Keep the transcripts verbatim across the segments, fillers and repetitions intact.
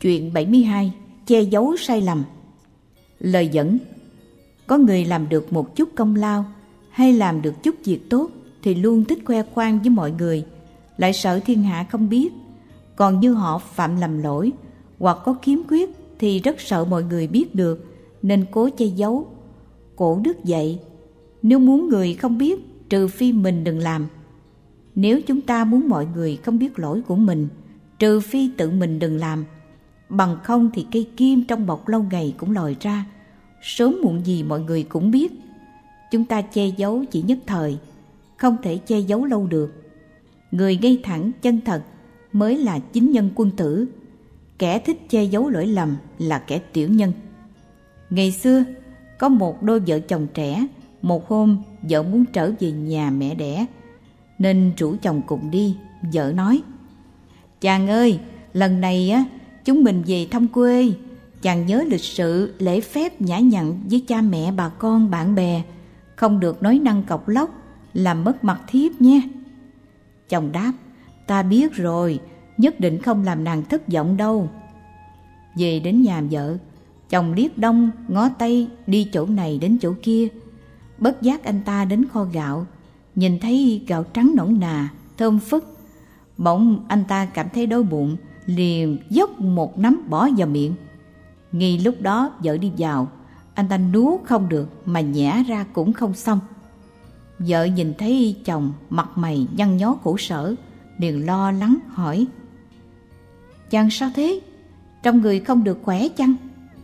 Chuyện bảy mươi hai. Che giấu sai lầm. Lời dẫn: có người làm được một chút công lao hay làm được chút việc tốt thì luôn thích khoe khoang với mọi người, lại sợ thiên hạ không biết. Còn như họ phạm lầm lỗi hoặc có khiếm khuyết thì rất sợ mọi người biết được, nên cố che giấu. Cổ đức dạy: nếu muốn người không biết, trừ phi mình đừng làm. Nếu chúng ta muốn mọi người không biết lỗi của mình, trừ phi tự mình đừng làm. Bằng không thì cây kim trong bọc lâu ngày cũng lòi ra, sớm muộn gì mọi người cũng biết. Chúng ta che giấu chỉ nhất thời, không thể che giấu lâu được. Người ngay thẳng chân thật mới là chính nhân quân tử. Kẻ thích che giấu lỗi lầm là kẻ tiểu nhân. Ngày xưa có một đôi vợ chồng trẻ. Một hôm vợ muốn trở về nhà mẹ đẻ nên rủ chồng cùng đi. Vợ nói: chàng ơi, lần này á chúng mình về thăm quê. Chàng nhớ lịch sự, lễ phép nhã nhặn với cha mẹ, bà con, bạn bè, không được nói năng cọc lóc, làm mất mặt thiếp nhé. Chồng đáp: ta biết rồi, nhất định không làm nàng thất vọng đâu. Về đến nhà vợ, chồng liếc đông ngó tây, đi chỗ này đến chỗ kia. Bất giác anh ta đến kho gạo, nhìn thấy gạo trắng nõn nà, thơm phức. Bỗng anh ta cảm thấy đói bụng, liền dốc một nắm bỏ vào miệng. Ngay lúc đó vợ đi vào, anh ta nuốt không được mà nhả ra cũng không xong. Vợ nhìn thấy chồng mặt mày nhăn nhó khổ sở, liền lo lắng hỏi: chàng sao thế? Trong người không được khỏe chăng?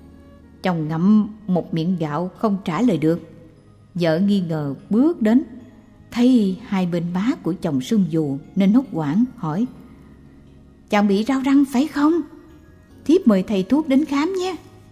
Chồng ngậm một miệng gạo không trả lời được. Vợ nghi ngờ bước đến, thấy hai bên má của chồng sưng vù nên hốt hoảng hỏi: chàng bị rau răng phải không? Thiếp mời thầy thuốc đến khám nhé.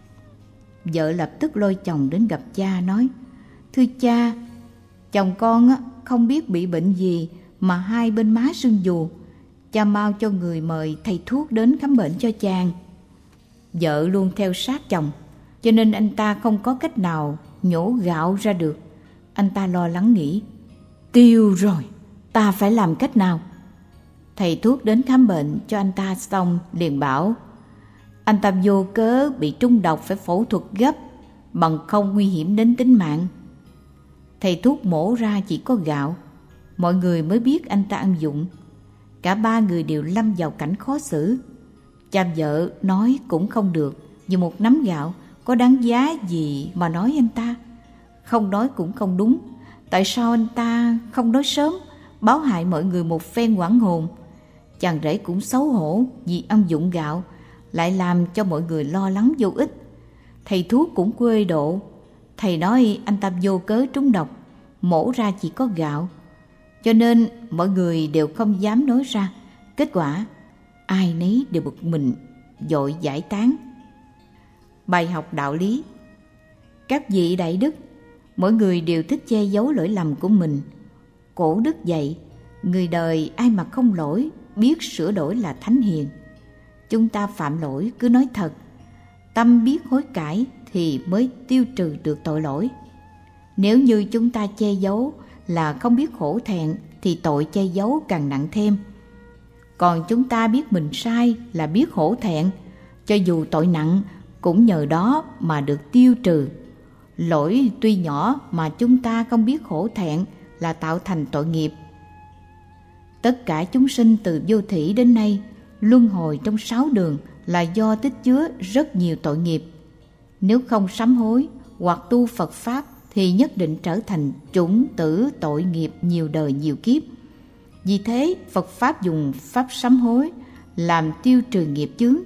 Vợ lập tức lôi chồng đến gặp cha, nói: thưa cha, chồng con á, không biết bị bệnh gì mà hai bên má sưng vù. Cha mau cho người mời thầy thuốc đến khám bệnh cho chàng. Vợ luôn theo sát chồng, cho nên anh ta không có cách nào nhổ gạo ra được. Anh ta lo lắng nghĩ: tiêu rồi, ta phải làm cách nào? Thầy thuốc đến khám bệnh cho anh ta xong liền bảo: anh ta vô cớ bị trúng độc, phải phẫu thuật gấp, bằng không nguy hiểm đến tính mạng. Thầy thuốc mổ ra chỉ có gạo, mọi người mới biết anh ta ăn dụng. Cả ba người đều lâm vào cảnh khó xử. Cha vợ nói cũng không được, vì một nắm gạo có đáng giá gì mà nói anh ta. Không nói cũng không đúng. Tại sao anh ta không nói sớm, báo hại mọi người một phen hoảng hồn? Chàng rể cũng xấu hổ vì ăn dụng gạo, lại làm cho mọi người lo lắng vô ích. Thầy thuốc cũng quê độ. Thầy nói anh ta vô cớ trúng độc, mổ ra chỉ có gạo, cho nên mọi người đều không dám nói ra. Kết quả ai nấy đều bực mình, vội giải tán. Bài học đạo lý: các vị đại đức, mỗi người đều thích che giấu lỗi lầm của mình. Cổ đức dạy: người đời ai mà không lỗi, biết sửa đổi là thánh hiền. Chúng ta phạm lỗi cứ nói thật, tâm biết hối cải thì mới tiêu trừ được tội lỗi. Nếu như chúng ta che giấu là không biết hổ thẹn thì tội che giấu càng nặng thêm. Còn chúng ta biết mình sai là biết hổ thẹn, cho dù tội nặng cũng nhờ đó mà được tiêu trừ. Lỗi tuy nhỏ mà chúng ta không biết hổ thẹn là tạo thành tội nghiệp. Tất cả chúng sinh từ vô thủy đến nay luân hồi trong sáu đường là do tích chứa rất nhiều tội nghiệp. Nếu không sám hối hoặc tu Phật Pháp thì nhất định trở thành chủng tử tội nghiệp nhiều đời nhiều kiếp. Vì thế Phật Pháp dùng pháp sám hối làm tiêu trừ nghiệp chướng.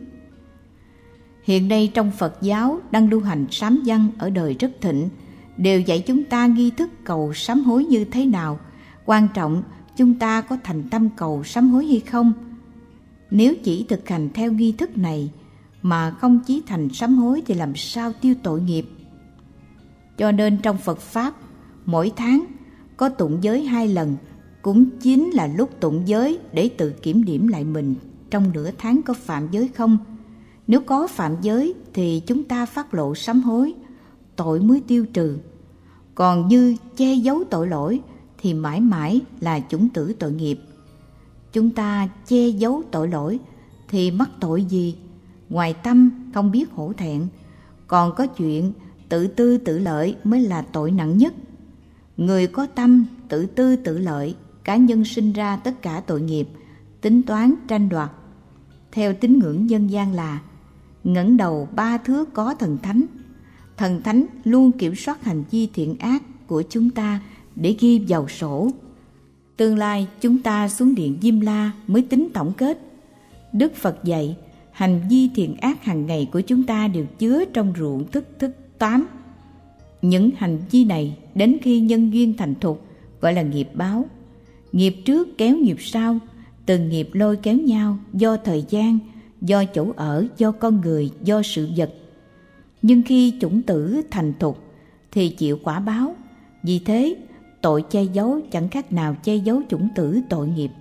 Hiện nay trong Phật giáo đang lưu hành sám văn ở đời rất thịnh, đều dạy chúng ta nghi thức cầu sám hối như thế nào. Quan trọng chúng ta có thành tâm cầu sám hối hay không. Nếu chỉ thực hành theo nghi thức này mà không chí thành sám hối thì làm sao tiêu tội nghiệp. Cho nên trong Phật Pháp, mỗi tháng có tụng giới hai lần, cũng chính là lúc tụng giới để tự kiểm điểm lại mình trong nửa tháng có phạm giới không. Nếu có phạm giới thì chúng ta phát lộ sám hối, tội mới tiêu trừ. Còn như che giấu tội lỗi thì mãi mãi là chủng tử tội nghiệp. Chúng ta che giấu tội lỗi thì mắc tội gì? ngoài tâm không biết hổ thẹn. Còn có chuyện tự tư tự lợi mới là tội nặng nhất. Người có tâm tự tư tự lợi, cá nhân sinh ra tất cả tội nghiệp, tính toán tranh đoạt. Theo tín ngưỡng dân gian là ngẩng đầu ba thước có thần thánh. Thần thánh luôn kiểm soát hành vi thiện ác của chúng ta để ghi vào sổ. Tương lai chúng ta xuống điện Diêm La mới tính tổng kết. Đức Phật dạy hành vi thiện ác hàng ngày của chúng ta đều chứa trong ruộng thức thức tám. Những hành vi này đến khi nhân duyên thành thục gọi là nghiệp báo. Nghiệp trước kéo nghiệp sau, từng nghiệp lôi kéo nhau do thời gian, do chỗ ở, do con người, do sự vật. Nhưng khi chủng tử thành thục thì chịu quả báo. Vì thế, tội che giấu chẳng khác nào che giấu chủng tử tội nghiệp.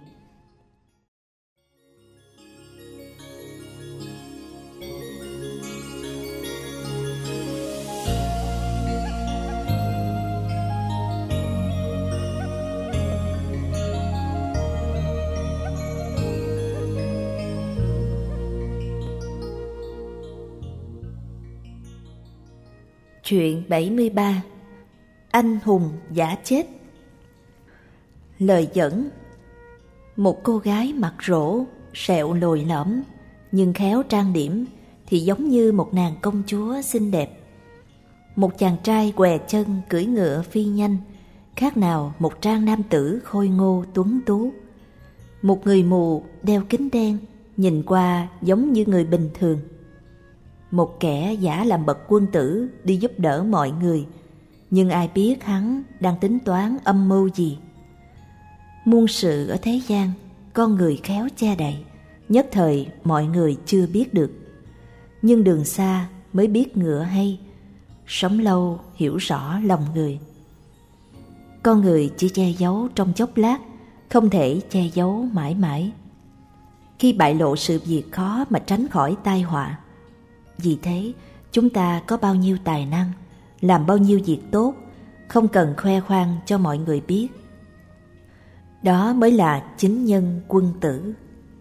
Chuyện bảy mươi ba. Anh hùng giả chết. Lời dẫn. Một cô gái mặt rỗ, sẹo lồi lõm, nhưng khéo trang điểm thì giống như một nàng công chúa xinh đẹp. Một chàng trai què chân cưỡi ngựa phi nhanh, khác nào một trang nam tử khôi ngô tuấn tú. Một người mù đeo kính đen, nhìn qua giống như người bình thường. Một kẻ giả làm bậc quân tử đi giúp đỡ mọi người, nhưng ai biết hắn đang tính toán âm mưu gì. Muôn sự ở thế gian, con người khéo che đậy, nhất thời mọi người chưa biết được. Nhưng đường xa mới biết ngựa hay, sống lâu hiểu rõ lòng người. Con người chỉ che giấu trong chốc lát, không thể che giấu mãi mãi. Khi bại lộ sự việc khó mà tránh khỏi tai họa. Vì thế, chúng ta có bao nhiêu tài năng, làm bao nhiêu việc tốt, không cần khoe khoang cho mọi người biết. Đó mới là chính nhân quân tử.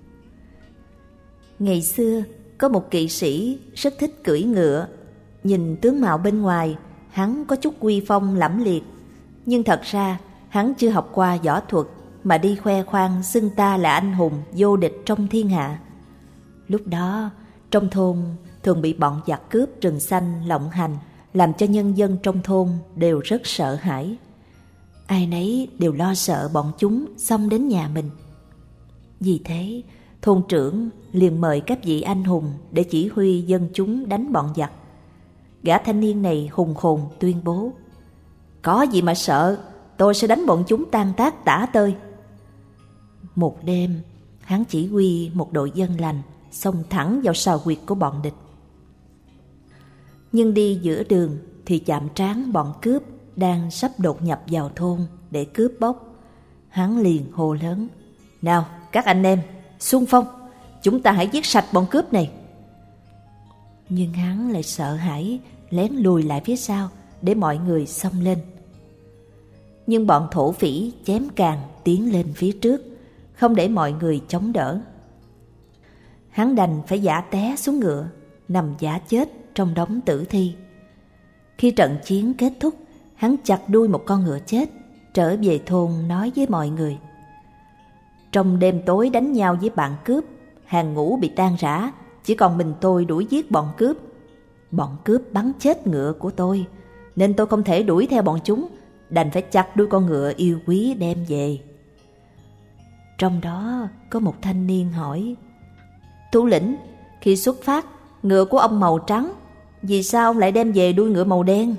Ngày xưa, có một kỵ sĩ rất thích cưỡi ngựa. Nhìn tướng mạo bên ngoài, hắn có chút uy phong lẫm liệt. Nhưng thật ra, hắn chưa học qua võ thuật, mà đi khoe khoang xưng ta là anh hùng vô địch trong thiên hạ. Lúc đó, trong thôn thường bị bọn giặc cướp rừng xanh lộng hành, làm cho nhân dân trong thôn đều rất sợ hãi. Ai nấy đều lo sợ bọn chúng xông đến nhà mình. Vì thế, thôn trưởng liền mời các vị anh hùng để chỉ huy dân chúng đánh bọn giặc. Gã thanh niên này hùng hồn tuyên bố: "Có gì mà sợ, tôi sẽ đánh bọn chúng tan tác tả tơi." Một đêm, hắn chỉ huy một đội dân lành xông thẳng vào sào huyệt của bọn địch. Nhưng đi giữa đường thì chạm trán bọn cướp đang sắp đột nhập vào thôn để cướp bóc. Hắn liền hô lớn: "Nào các anh em, xung phong, chúng ta hãy giết sạch bọn cướp này." Nhưng hắn lại sợ hãi, lén lùi lại phía sau để mọi người xông lên. Nhưng bọn thổ phỉ chém càng tiến lên phía trước, không để mọi người chống đỡ. Hắn đành phải giả té xuống ngựa, nằm giả chết trong đống tử thi. Khi trận chiến kết thúc, hắn chặt đuôi một con ngựa chết, trở về thôn nói với mọi người: "Trong đêm tối đánh nhau với bạn cướp, hàng ngũ bị tan rã, chỉ còn mình tôi đuổi giết bọn cướp. Bọn cướp bắn chết ngựa của tôi, nên tôi không thể đuổi theo bọn chúng, đành phải chặt đuôi con ngựa yêu quý đem về." Trong đó có một thanh niên hỏi: "Thủ lĩnh, khi xuất phát, ngựa của ông màu trắng, vì sao ông lại đem về đuôi ngựa màu đen?"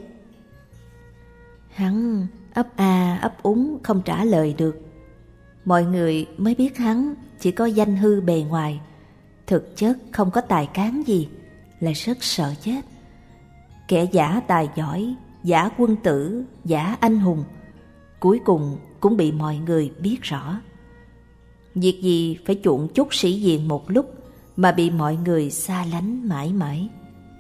Hắn ấp a ấp úng không trả lời được. Mọi người mới biết hắn chỉ có danh hư bề ngoài, thực chất không có tài cán gì, lại rất sợ chết. Kẻ giả tài giỏi, giả quân tử, giả anh hùng, cuối cùng cũng bị mọi người biết rõ. Việc gì phải chuộng chút sĩ diện một lúc mà bị mọi người xa lánh mãi mãi.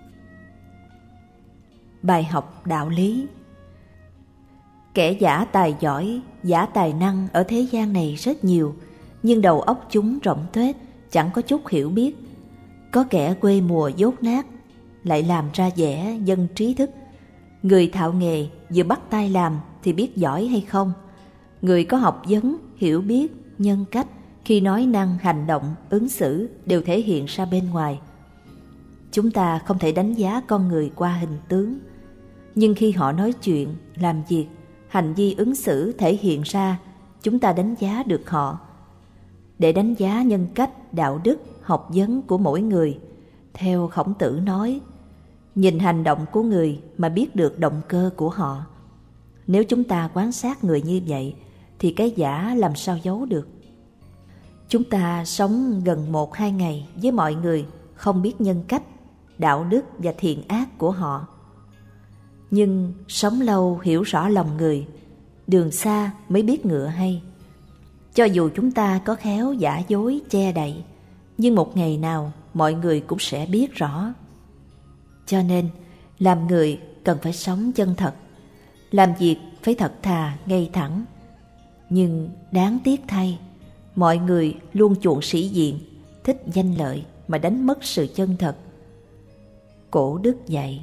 Bài học đạo lý. Kẻ giả tài giỏi, giả tài năng ở thế gian này rất nhiều, nhưng đầu óc chúng rỗng tuếch, chẳng có chút hiểu biết. Có kẻ quê mùa dốt nát, lại làm ra vẻ dân trí thức. Người thạo nghề vừa bắt tay làm thì biết giỏi hay không. Người có học vấn, hiểu biết, nhân cách, khi nói năng, hành động, ứng xử đều thể hiện ra bên ngoài. Chúng ta không thể đánh giá con người qua hình tướng, nhưng khi họ nói chuyện, làm việc, hành vi ứng xử thể hiện ra, chúng ta đánh giá được họ. Để đánh giá nhân cách, đạo đức, học vấn của mỗi người, theo Khổng Tử nói, nhìn hành động của người mà biết được động cơ của họ. Nếu chúng ta quan sát người như vậy, thì cái giả làm sao giấu được. Chúng ta sống gần một hai ngày với mọi người, không biết nhân cách, đạo đức và thiện ác của họ. Nhưng sống lâu hiểu rõ lòng người, đường xa mới biết ngựa hay. Cho dù chúng ta có khéo giả dối che đậy, nhưng một ngày nào mọi người cũng sẽ biết rõ. Cho nên làm người cần phải sống chân thật, làm việc phải thật thà ngay thẳng. Nhưng đáng tiếc thay, mọi người luôn chuộng sĩ diện, thích danh lợi mà đánh mất sự chân thật. Cổ đức dạy,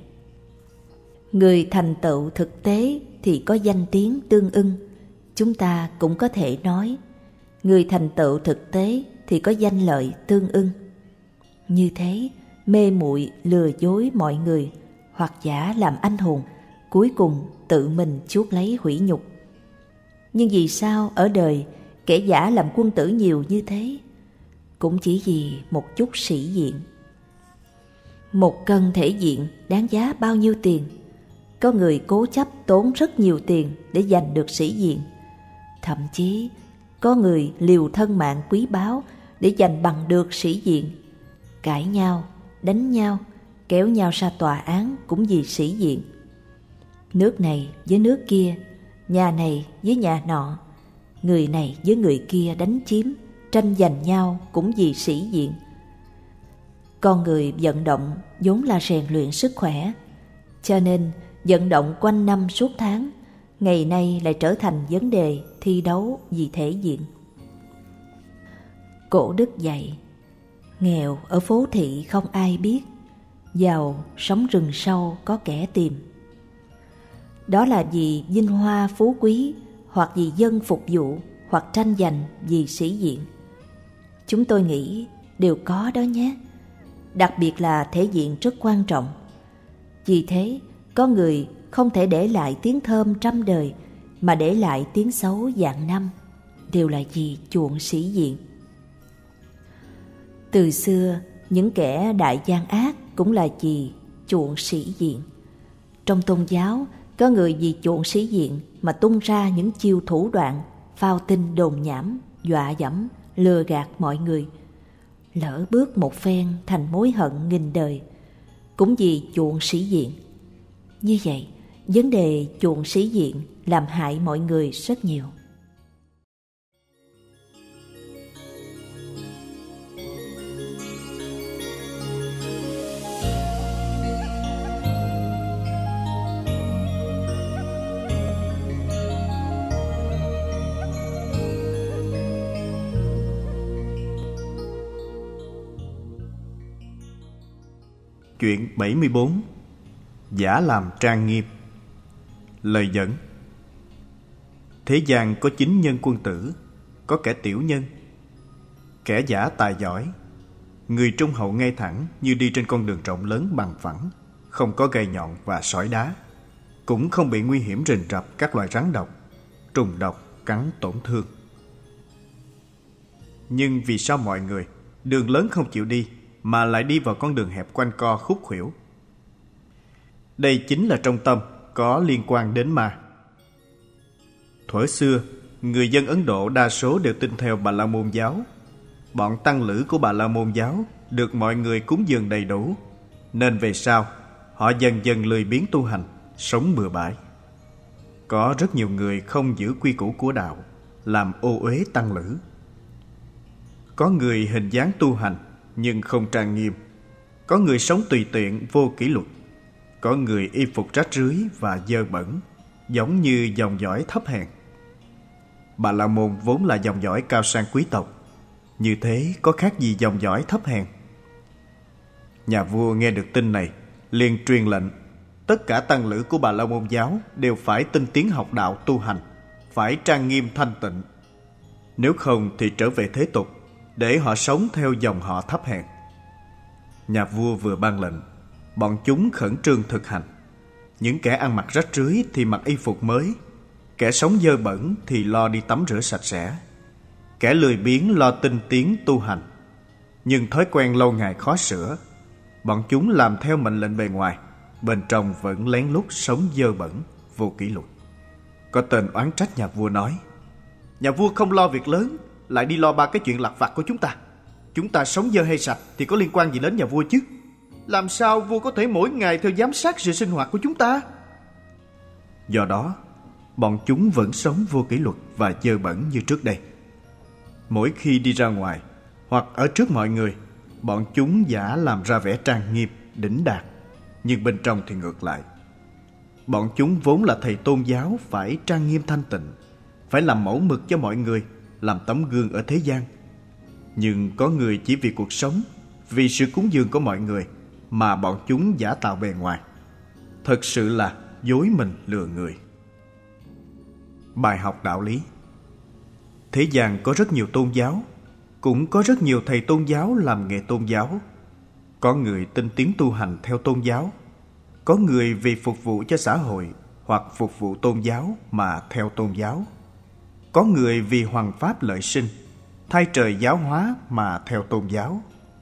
người thành tựu thực tế thì có danh tiếng tương ưng. Chúng ta cũng có thể nói, người thành tựu thực tế thì có danh lợi tương ưng. Như thế, mê muội lừa dối mọi người, hoặc giả làm anh hùng, cuối cùng tự mình chuốc lấy hủy nhục. Nhưng vì sao ở đời kẻ giả làm quân tử nhiều như thế? Cũng chỉ vì một chút sĩ diện. Một cân thể diện đáng giá bao nhiêu tiền? Có người cố chấp tốn rất nhiều tiền để giành được sĩ diện. Thậm chí có người liều thân mạng quý báu để giành bằng được sĩ diện. Cãi nhau, đánh nhau, kéo nhau ra tòa án cũng vì sĩ diện. Nước này với nước kia, nhà này với nhà nọ, người này với người kia đánh chiếm, tranh giành nhau cũng vì sĩ diện. Con người vận động vốn là rèn luyện sức khỏe, cho nên vận động quanh năm suốt tháng, ngày nay lại trở thành vấn đề thi đấu vì thể diện. Cổ đức dạy, nghèo ở phố thị không ai biết, giàu sống rừng sâu có kẻ tìm. Đó là vì vinh hoa phú quý, hoặc vì dân phục vụ, hoặc tranh giành vì sĩ diện. Chúng tôi nghĩ đều có đó nhé. Đặc biệt là thể diện rất quan trọng. Vì thế, có người không thể để lại tiếng thơm trăm đời, mà để lại tiếng xấu vạn năm, đều là vì chuộng sĩ diện. Từ xưa, những kẻ đại gian ác cũng là vì chuộng sĩ diện. Trong tôn giáo, có người vì chuộng sĩ diện mà tung ra những chiêu thủ đoạn, phao tin đồn nhảm, dọa dẫm, lừa gạt mọi người. Lỡ bước một phen thành mối hận nghìn đời, cũng vì chuộng sĩ diện. Như vậy, vấn đề chuộng sĩ diện làm hại mọi người rất nhiều. Chuyện bảy mươi bốn. Giả làm trang nghiêm. Lời dẫn. Thế gian có chín nhân quân tử, có kẻ tiểu nhân, kẻ giả tài giỏi, người trung hậu ngay thẳng như đi trên con đường rộng lớn bằng phẳng, không có gai nhọn và sỏi đá, cũng không bị nguy hiểm rình rập các loài rắn độc, trùng độc cắn tổn thương. Nhưng vì sao mọi người đường lớn không chịu đi, mà lại đi vào con đường hẹp quanh co khúc khuỷu? Đây chính là trong tâm có liên quan đến ma. Thuở xưa, người dân Ấn Độ đa số đều tin theo Bà La Môn giáo. Bọn tăng lữ của Bà La Môn giáo được mọi người cúng dường đầy đủ, nên về sau họ dần dần lười biếng tu hành, sống bừa bãi. Có rất nhiều người không giữ quy củ của đạo, làm ô uế tăng lữ. Có người hình dáng tu hành nhưng không trang nghiêm, có người sống tùy tiện vô kỷ luật, có người y phục rách rưới và dơ bẩn, giống như dòng dõi thấp hèn. Bà La Môn vốn là dòng dõi cao sang quý tộc, như thế có khác gì dòng dõi thấp hèn? Nhà vua nghe được tin này, liền truyền lệnh tất cả tăng lữ của Bà La Môn giáo đều phải tinh tiến học đạo tu hành, phải trang nghiêm thanh tịnh. Nếu không thì trở về thế tục, để họ sống theo dòng họ thấp hèn. Nhà vua vừa ban lệnh, bọn chúng khẩn trương thực hành. Những kẻ ăn mặc rách rưới thì mặc y phục mới, kẻ sống dơ bẩn thì lo đi tắm rửa sạch sẽ, kẻ lười biếng lo tinh tiến tu hành. Nhưng thói quen lâu ngày khó sửa, bọn chúng làm theo mệnh lệnh bề ngoài, bên trong vẫn lén lút sống dơ bẩn, vô kỷ luật. Có tên oán trách nhà vua nói: nhà vua không lo việc lớn, lại đi lo ba cái chuyện lặt vặt của chúng ta. Chúng ta sống dơ hay sạch thì có liên quan gì đến nhà vua chứ? Làm sao vua có thể mỗi ngày theo giám sát sự sinh hoạt của chúng ta? Do đó, bọn chúng vẫn sống vô kỷ luật và dơ bẩn như trước đây. Mỗi khi đi ra ngoài hoặc ở trước mọi người, bọn chúng giả làm ra vẻ trang nghiêm, đỉnh đạt, nhưng bên trong thì ngược lại. Bọn chúng vốn là thầy tôn giáo phải trang nghiêm thanh tịnh, phải làm mẫu mực cho mọi người, làm tấm gương ở thế gian. Nhưng có người chỉ vì cuộc sống, vì sự cúng dường của mọi người mà bọn chúng giả tạo bề ngoài. Thật sự là dối mình lừa người. Bài học đạo lý. Thế gian có rất nhiều tôn giáo, cũng có rất nhiều thầy tôn giáo làm nghề tôn giáo. Có người tinh tiến tu hành theo tôn giáo, có người vì phục vụ cho xã hội hoặc phục vụ tôn giáo mà theo tôn giáo, có người vì hoằng pháp lợi sinh, thay trời giáo hóa mà theo tôn giáo,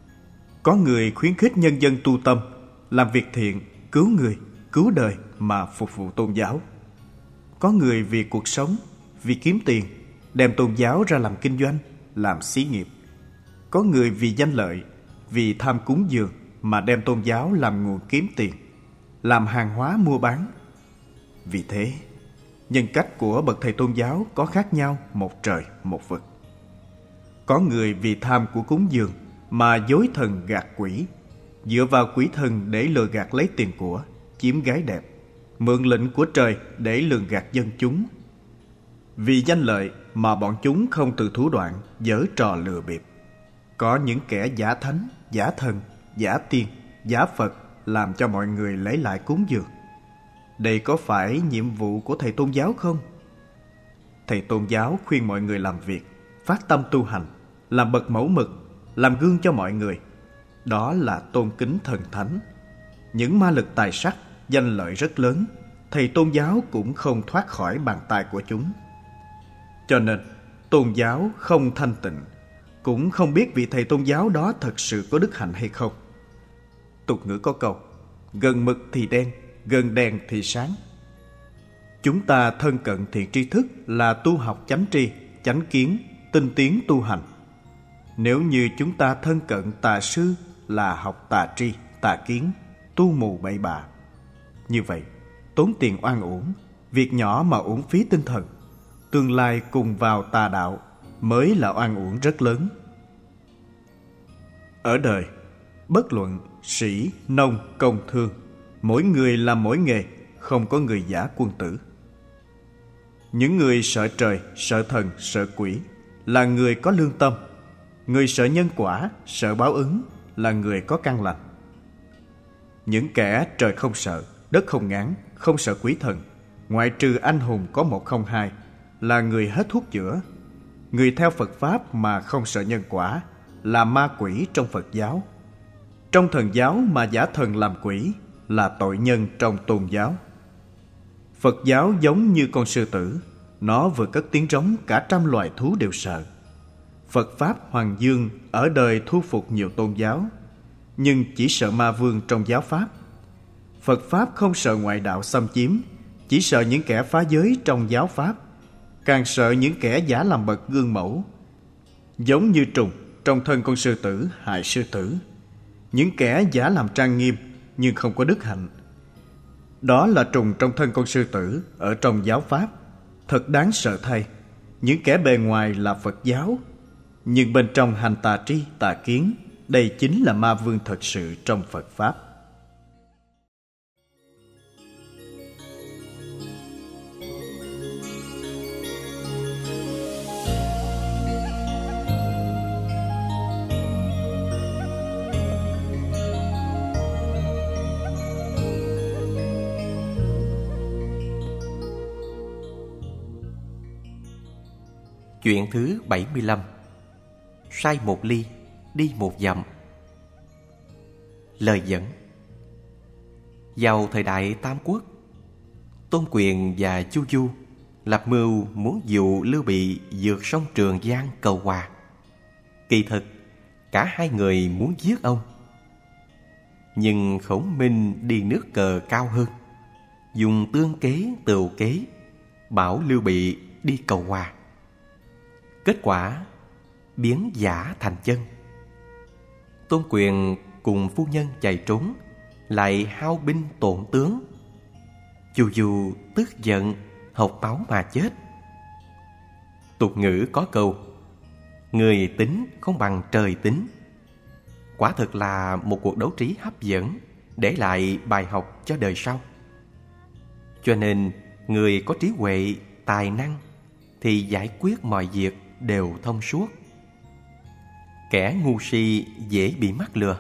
có người khuyến khích nhân dân tu tâm, làm việc thiện, cứu người, cứu đời mà phục vụ tôn giáo. Có người vì cuộc sống, vì kiếm tiền, đem tôn giáo ra làm kinh doanh, làm xí nghiệp. Có người vì danh lợi, vì tham cúng dường mà đem tôn giáo làm nguồn kiếm tiền, làm hàng hóa mua bán. Vì thế, nhân cách của bậc thầy tôn giáo có khác nhau một trời một vực. Có người vì tham của cúng dường mà dối thần gạt quỷ, dựa vào quỷ thần để lừa gạt lấy tiền của, chiếm gái đẹp, mượn lệnh của trời để lường gạt dân chúng. Vì danh lợi mà bọn chúng không từ thủ đoạn giở trò lừa bịp. Có những kẻ giả thánh, giả thần, giả tiên, giả Phật làm cho mọi người lấy lại cúng dường. Đây có phải nhiệm vụ của thầy tôn giáo không? Thầy tôn giáo khuyên mọi người làm việc, phát tâm tu hành, làm bậc mẫu mực, làm gương cho mọi người. Đó là tôn kính thần thánh. Những ma lực tài sắc, danh lợi rất lớn, thầy tôn giáo cũng không thoát khỏi bàn tay của chúng. Cho nên, tôn giáo không thanh tịnh, cũng không biết vị thầy tôn giáo đó thật sự có đức hạnh hay không. Tục ngữ có câu: gần mực thì đen, gần đèn thì sáng. Chúng ta thân cận thiện tri thức là tu học chánh tri, chánh kiến, tinh tiến tu hành. Nếu như chúng ta thân cận tà sư là học tà tri, tà kiến, tu mù bậy bạ. Như vậy, tốn tiền oan uổng, việc nhỏ mà uổng phí tinh thần, tương lai cùng vào tà đạo mới là oan uổng rất lớn. Ở đời, bất luận sĩ, nông, công, thương, mỗi người làm mỗi nghề, không có người giả quân tử. Những người sợ trời, sợ thần, sợ quỷ là người có lương tâm. Người sợ nhân quả, sợ báo ứng là người có căn lành. Những kẻ trời không sợ, đất không ngán, không sợ quỷ thần, ngoại trừ anh hùng có một không hai, là người hết thuốc chữa. Người theo Phật Pháp mà không sợ nhân quả là ma quỷ trong Phật giáo. Trong thần giáo mà giả thần làm quỷ là tội nhân trong tôn giáo. Phật giáo giống như con sư tử, nó vừa cất tiếng rống cả trăm loài thú đều sợ. Phật Pháp Hoàng Dương ở đời thu phục nhiều tôn giáo, nhưng chỉ sợ ma vương trong giáo Pháp. Phật Pháp không sợ ngoại đạo xâm chiếm, chỉ sợ những kẻ phá giới trong giáo Pháp, càng sợ những kẻ giả làm bậc gương mẫu. Giống như trùng trong thân con sư tử hại sư tử, những kẻ giả làm trang nghiêm nhưng không có đức hạnh. Đó là trùng trong thân con sư tử ở trong giáo Pháp. Thật đáng sợ thay, những kẻ bề ngoài là Phật giáo, nhưng bên trong hành tà tri, tà kiến. Đây chính là ma vương thật sự trong Phật Pháp. Chuyện thứ bảy mươi lăm. Sai một ly, đi một dặm. Lời dẫn. Vào thời đại Tam Quốc, Tôn Quyền và Chu Du lập mưu muốn dụ Lưu Bị vượt sông Trường Giang cầu hòa. Kỳ thực, cả hai người muốn giết ông. Nhưng Khổng Minh đi nước cờ cao hơn, dùng tương kế tựu kế, bảo Lưu Bị đi cầu hòa. Kết quả biến giả thành chân. Tôn Quyền cùng phu nhân chạy trốn, lại hao binh tổn tướng. Chu Du tức giận, hộc máu mà chết. Tục ngữ có câu: người tính không bằng trời tính. Quả thực là một cuộc đấu trí hấp dẫn, để lại bài học cho đời sau. Cho nên người có trí huệ, tài năng thì giải quyết mọi việc đều thông suốt. Kẻ ngu si dễ bị mắc lừa.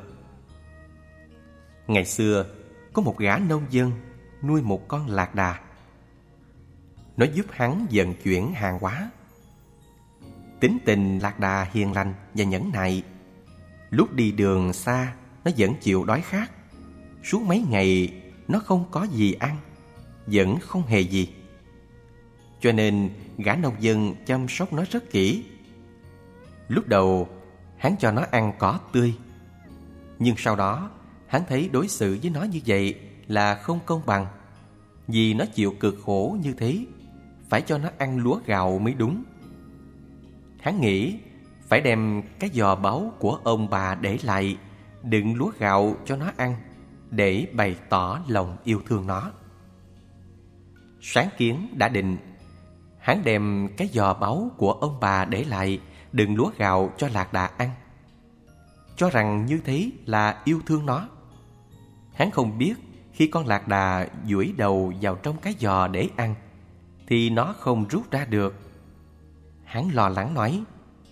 Ngày xưa có một gã nông dân nuôi một con lạc đà. Nó giúp hắn vận chuyển hàng hóa. Tính tình lạc đà hiền lành và nhẫn nại. Lúc đi đường xa nó vẫn chịu đói khát. Suốt mấy ngày nó không có gì ăn, vẫn không hề gì. Cho nên gã nông dân chăm sóc nó rất kỹ. Lúc đầu hắn cho nó ăn cỏ tươi, nhưng sau đó hắn thấy đối xử với nó như vậy là không công bằng. Vì nó chịu cực khổ như thế, phải cho nó ăn lúa gạo mới đúng. Hắn nghĩ phải đem cái giò báu của ông bà để lại, đựng lúa gạo cho nó ăn, để bày tỏ lòng yêu thương nó. Sáng kiến đã định, hắn đem cái giò báu của ông bà để lại, đựng lúa gạo cho lạc đà ăn, cho rằng như thế là yêu thương nó. Hắn không biết khi con lạc đà duỗi đầu vào trong cái giò để ăn thì nó không rút ra được. Hắn lo lắng nói: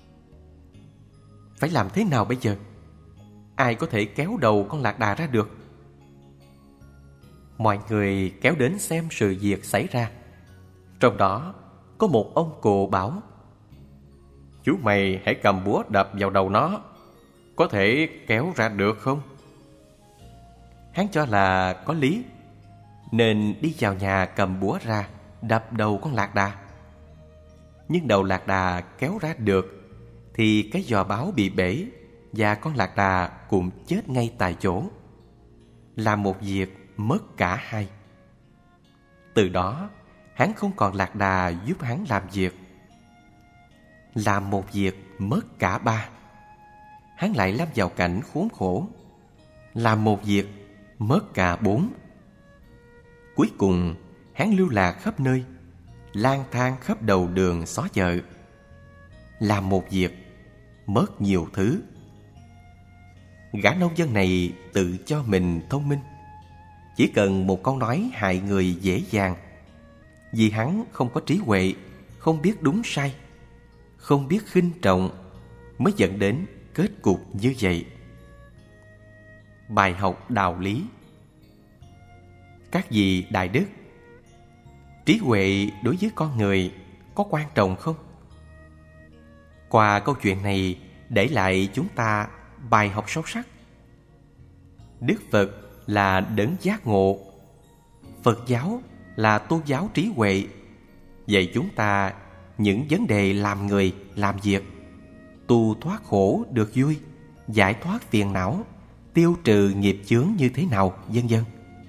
phải làm thế nào bây giờ? Ai có thể kéo đầu con lạc đà ra được? Mọi người kéo đến xem sự việc xảy ra. Trong đó có một ông cụ bảo: chú mày hãy cầm búa đập vào đầu nó, có thể kéo ra được không? Hắn cho là có lý, nên đi vào nhà cầm búa ra, đập đầu con lạc đà. Nhưng đầu lạc đà kéo ra được thì cái giò báu bị bể, và con lạc đà cũng chết ngay tại chỗ. Làm một việc mất cả hai. Từ đó hắn không còn lạc đà giúp hắn làm việc. Làm một việc mất cả ba, hắn lại lâm vào cảnh khốn khổ. Làm một việc mất cả bốn. Cuối cùng hắn lưu lạc khắp nơi, lang thang khắp đầu đường xó chợ. Làm một việc mất nhiều thứ. Gã nông dân này tự cho mình thông minh, chỉ cần một câu nói hại người dễ dàng. Vì hắn không có trí huệ, không biết đúng sai, không biết khinh trọng, mới dẫn đến kết cục như vậy. Bài học đạo lý. Các vị đại đức, trí huệ đối với con người có quan trọng không? Qua câu chuyện này để lại chúng ta bài học sâu sắc. Đức Phật là đấng giác ngộ, Phật giáo là tôn giáo trí huệ, dạy chúng ta những vấn đề làm người, làm việc, tu thoát khổ được vui, giải thoát phiền não, tiêu trừ nghiệp chướng như thế nào, vân vân.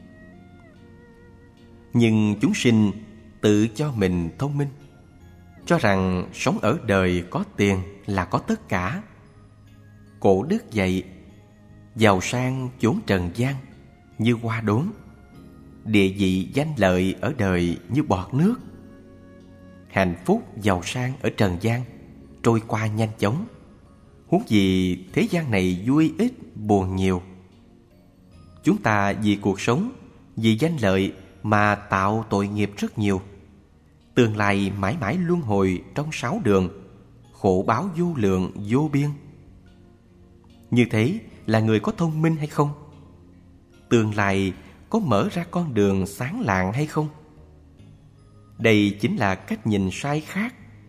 Nhưng chúng sinh tự cho mình thông minh, cho rằng sống ở đời có tiền là có tất cả. Cổ đức dạy: giàu sang chốn trần gian như hoa đốm, địa vị danh lợi ở đời như bọt nước. Hạnh phúc giàu sang ở trần gian trôi qua nhanh chóng, huống gì thế gian này vui ít buồn nhiều. Chúng ta vì cuộc sống, vì danh lợi mà tạo tội nghiệp rất nhiều. Tương lai mãi mãi luân hồi trong sáu đường, khổ báo vô lượng vô biên. Như thế là người có thông minh hay không? Tương lai có mở ra con đường sáng lạng hay không? Đây chính là cách nhìn sai khác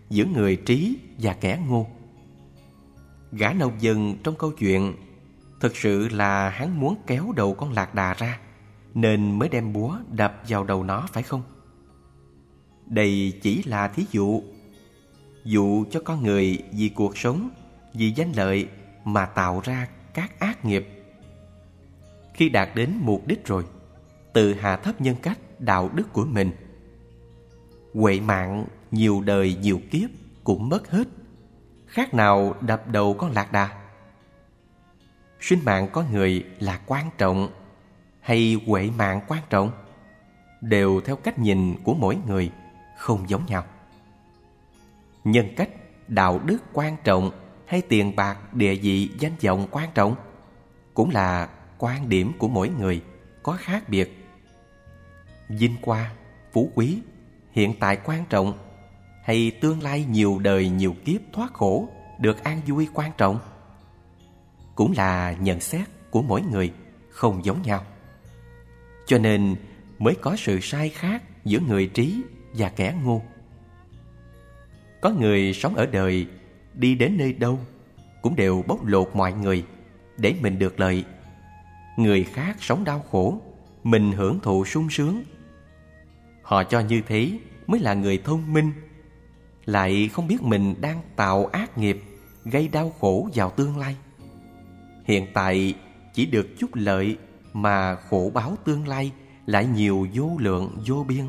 giữa người trí và kẻ ngu. Gã nông dân trong câu chuyện thực sự là hắn muốn kéo đầu con lạc đà ra, nên mới đem búa đập vào đầu nó, phải không? Đây chỉ là thí dụ, dụ cho con người vì cuộc sống, vì danh lợi mà tạo ra các ác nghiệp. Khi đạt đến mục đích rồi, tự hạ thấp nhân cách, đạo đức của mình, huệ mạng nhiều đời nhiều kiếp cũng mất hết, khác nào đập đầu con lạc đà. Sinh mạng con người là quan trọng hay huệ mạng quan trọng, đều theo cách nhìn của mỗi người không giống nhau. Nhân cách, đạo đức quan trọng hay tiền bạc, địa vị, danh vọng quan trọng, cũng là quan điểm của mỗi người có khác biệt. Vinh hoa, phú quý, hiện tại quan trọng hay tương lai nhiều đời nhiều kiếp thoát khổ, được an vui quan trọng, cũng là nhận xét của mỗi người không giống nhau. Cho nên mới có sự sai khác giữa người trí và kẻ ngu. Có người sống ở đời, đi đến nơi đâu cũng đều bóc lột mọi người để mình được lợi. Người khác sống đau khổ, mình hưởng thụ sung sướng. Họ cho như thế mới là người thông minh, lại không biết mình đang tạo ác nghiệp, gây đau khổ vào tương lai. Hiện tại chỉ được chút lợi mà khổ báo tương lai lại nhiều vô lượng vô biên.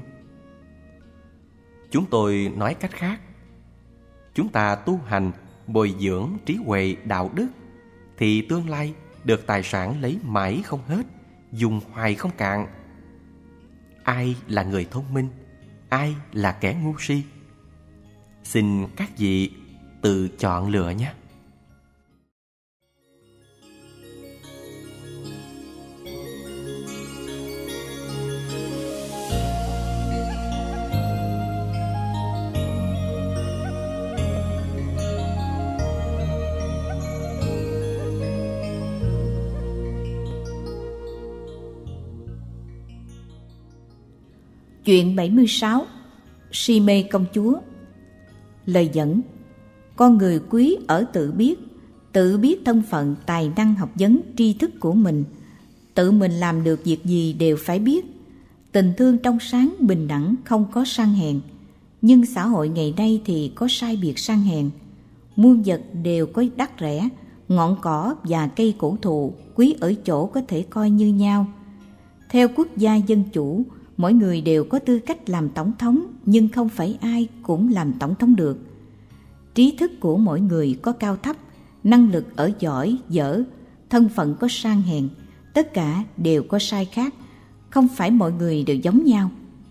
Chúng tôi nói cách khác, chúng ta tu hành, bồi dưỡng trí huệ đạo đức, thì tương lai được tài sản lấy mãi không hết, dùng hoài không cạn. Ai là người thông minh, ai là kẻ ngu si? Xin các vị tự chọn lựa nhé. Chuyện bảy mươi sáu. Si mê công chúa. Lời dẫn: con người quý ở tự biết, tự biết thân phận, tài năng, học vấn, tri thức của mình, tự mình làm được việc gì đều phải biết. Tình thương trong sáng, bình đẳng, không có sang hèn. Nhưng xã hội ngày nay thì có sai biệt sang hèn. Muôn vật đều có đắt rẻ, ngọn cỏ và cây cổ thụ quý ở chỗ có thể coi như nhau. Theo quốc gia dân chủ, mỗi người đều có tư cách làm tổng thống, nhưng không phải ai cũng làm tổng thống được. Trí thức của mỗi người có cao thấp, năng lực ở giỏi, dở, thân phận có sang hèn, tất cả đều có sai khác, không phải mọi người đều giống nhau.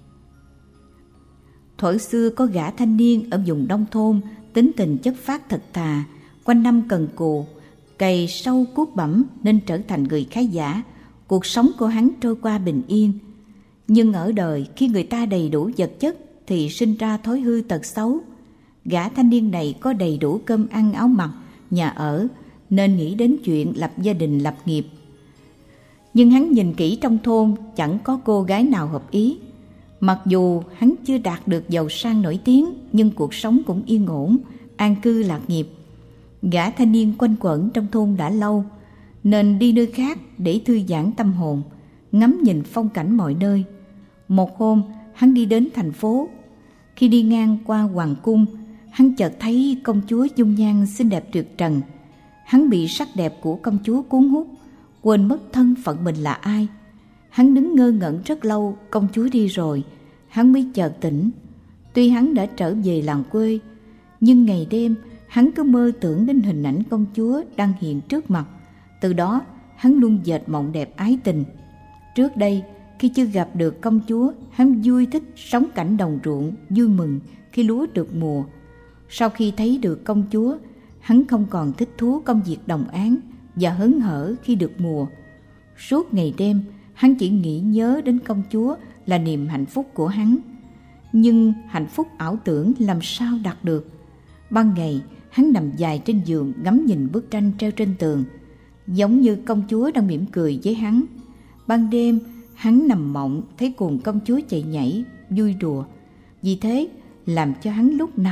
Thuở xưa có gã thanh niên ở vùng nông thôn, tính tình chất phác thật thà, quanh năm cần cù, cày sâu cuốc bẩm nên trở thành người khá giả. Cuộc sống của hắn trôi qua bình yên. Nhưng ở đời, khi người ta đầy đủ vật chất thì sinh ra thói hư tật xấu. Gã thanh niên này có đầy đủ cơm ăn áo mặc, nhà ở, nên nghĩ đến chuyện lập gia đình lập nghiệp. Nhưng hắn nhìn kỹ trong thôn, chẳng có cô gái nào hợp ý. Mặc dù hắn chưa đạt được giàu sang nổi tiếng, nhưng cuộc sống cũng yên ổn, an cư lạc nghiệp. Gã thanh niên quanh quẩn trong thôn đã lâu, nên đi nơi khác để thư giãn tâm hồn, ngắm nhìn phong cảnh mọi nơi. Một hôm, hắn đi đến thành phố. Khi đi ngang qua hoàng cung, hắn chợt thấy công chúa dung nhan xinh đẹp tuyệt trần. Hắn bị sắc đẹp của công chúa cuốn hút, quên mất thân phận mình là ai. Hắn đứng ngơ ngẩn rất lâu, công chúa đi rồi, hắn mới chợt tỉnh. Tuy hắn đã trở về làng quê, nhưng ngày đêm hắn cứ mơ tưởng đến hình ảnh công chúa đang hiện trước mặt. Từ đó, hắn luôn dệt mộng đẹp ái tình. Trước đây, khi chưa gặp được công chúa, hắn vui thích sống cảnh đồng ruộng, vui mừng khi lúa được mùa. Sau khi thấy được công chúa, hắn không còn thích thú công việc đồng áng và hớn hở khi được mùa. Suốt ngày đêm, hắn chỉ nghĩ nhớ đến công chúa là niềm hạnh phúc của hắn. Nhưng hạnh phúc ảo tưởng làm sao đạt được? Ban ngày, hắn nằm dài trên giường ngắm nhìn bức tranh treo trên tường, giống như công chúa đang mỉm cười với hắn. Ban đêm, hắn nằm mộng thấy cùng công chúa chạy nhảy, vui đùa. Vì thế, làm cho hắn lúc nào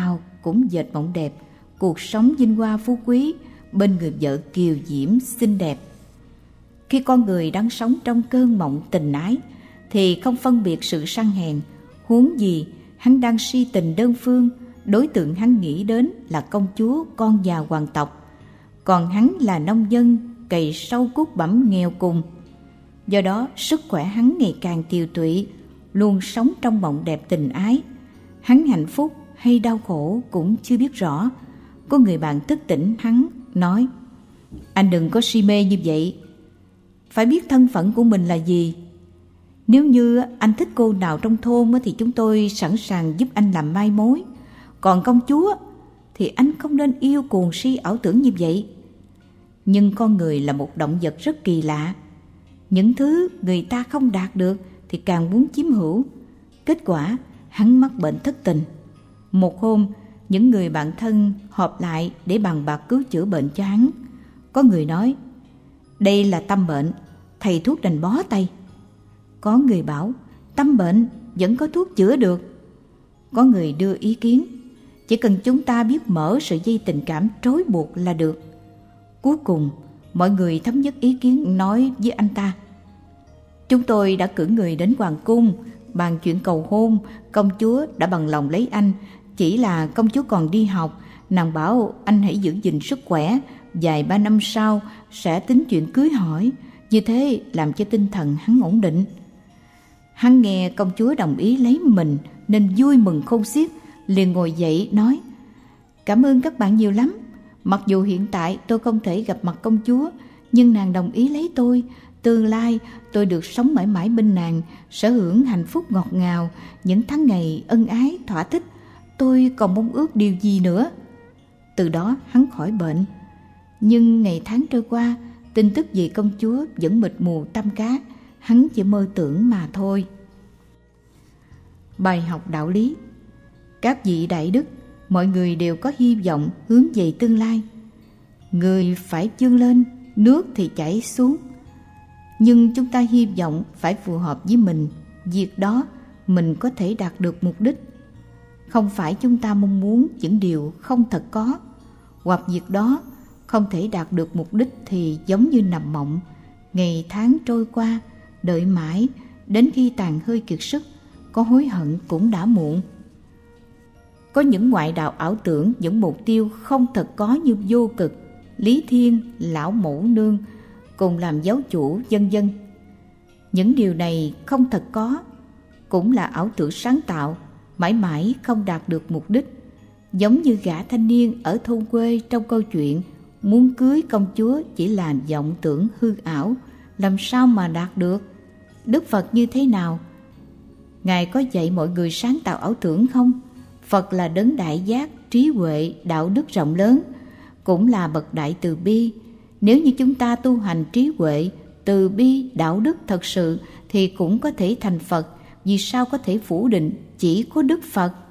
cũng dệt mộng đẹp cuộc sống vinh hoa phú quý bên người vợ kiều diễm xinh đẹp. Khi con người đang sống trong cơn mộng tình ái thì không phân biệt sự săn hèn, huống gì hắn đang si tình đơn phương. Đối tượng hắn nghĩ đến là công chúa con già hoàng tộc, còn hắn là nông dân cày sâu cuốc bẩm nghèo cùng. Do đó sức khỏe hắn ngày càng tiều tụy, luôn sống trong mộng đẹp tình ái. Hắn hạnh phúc hay đau khổ cũng chưa biết rõ. Có người bạn thức tỉnh hắn nói: anh đừng có si mê như vậy, phải biết thân phận của mình là gì. Nếu như anh thích cô nào trong thôn thì chúng tôi sẵn sàng giúp anh làm mai mối. Còn công chúa thì anh không nên yêu cuồng si ảo tưởng như vậy. Nhưng con người là một động vật rất kỳ lạ. Những thứ người ta không đạt được thì càng muốn chiếm hữu. Kết quả hắn mắc bệnh thất tình. Một hôm, những người bạn thân họp lại để bàn bạc cứu chữa bệnh cho hắn. Có người nói: đây là tâm bệnh, thầy thuốc đành bó tay. Có người bảo: tâm bệnh vẫn có thuốc chữa được. Có người đưa ý kiến: chỉ cần chúng ta biết mở sợi dây tình cảm trói buộc là được. Cuối cùng mọi người thống nhất ý kiến nói với anh ta: chúng tôi đã cử người đến hoàng cung bàn chuyện cầu hôn. Công chúa đã bằng lòng lấy anh, chỉ là công chúa còn đi học. Nàng bảo anh hãy giữ gìn sức khỏe, vài ba năm sau sẽ tính chuyện cưới hỏi. Như thế làm cho tinh thần hắn ổn định. Hắn nghe công chúa đồng ý lấy mình nên vui mừng khôn xiết, liền ngồi dậy nói: cảm ơn các bạn nhiều lắm. Mặc dù hiện tại tôi không thể gặp mặt công chúa, nhưng nàng đồng ý lấy tôi. Tương lai tôi được sống mãi mãi bên nàng, sở hưởng hạnh phúc ngọt ngào, những tháng ngày ân ái thỏa thích. Tôi còn mong ước điều gì nữa? Từ đó hắn khỏi bệnh. Nhưng ngày tháng trôi qua, tin tức về công chúa vẫn mịt mù tăm cá. Hắn chỉ mơ tưởng mà thôi. Bài học đạo lý. Các vị đại đức, mọi người đều có hy vọng hướng về tương lai. Người phải vươn lên, nước thì chảy xuống. Nhưng chúng ta hy vọng phải phù hợp với mình, việc đó mình có thể đạt được mục đích. Không phải chúng ta mong muốn những điều không thật có, hoặc việc đó không thể đạt được mục đích thì giống như nằm mộng. Ngày tháng trôi qua, đợi mãi, đến khi tàn hơi kiệt sức, có hối hận cũng đã muộn. Có những ngoại đạo ảo tưởng những mục tiêu không thật có như vô cực, Lý Thiên, Lão Mẫu Nương cùng làm giáo chủ vân vân. Những điều này không thật có, cũng là ảo tưởng sáng tạo, mãi mãi không đạt được mục đích. Giống như gã thanh niên ở thôn quê trong câu chuyện muốn cưới công chúa chỉ là vọng tưởng hư ảo, làm sao mà đạt được? Đức Phật như thế nào? Ngài có dạy mọi người sáng tạo ảo tưởng không? Phật là đấng đại giác, trí huệ, đạo đức rộng lớn, cũng là bậc đại từ bi. Nếu như chúng ta tu hành trí huệ, từ bi, đạo đức thật sự thì cũng có thể thành Phật. Vì sao có thể phủ định chỉ có Đức Phật?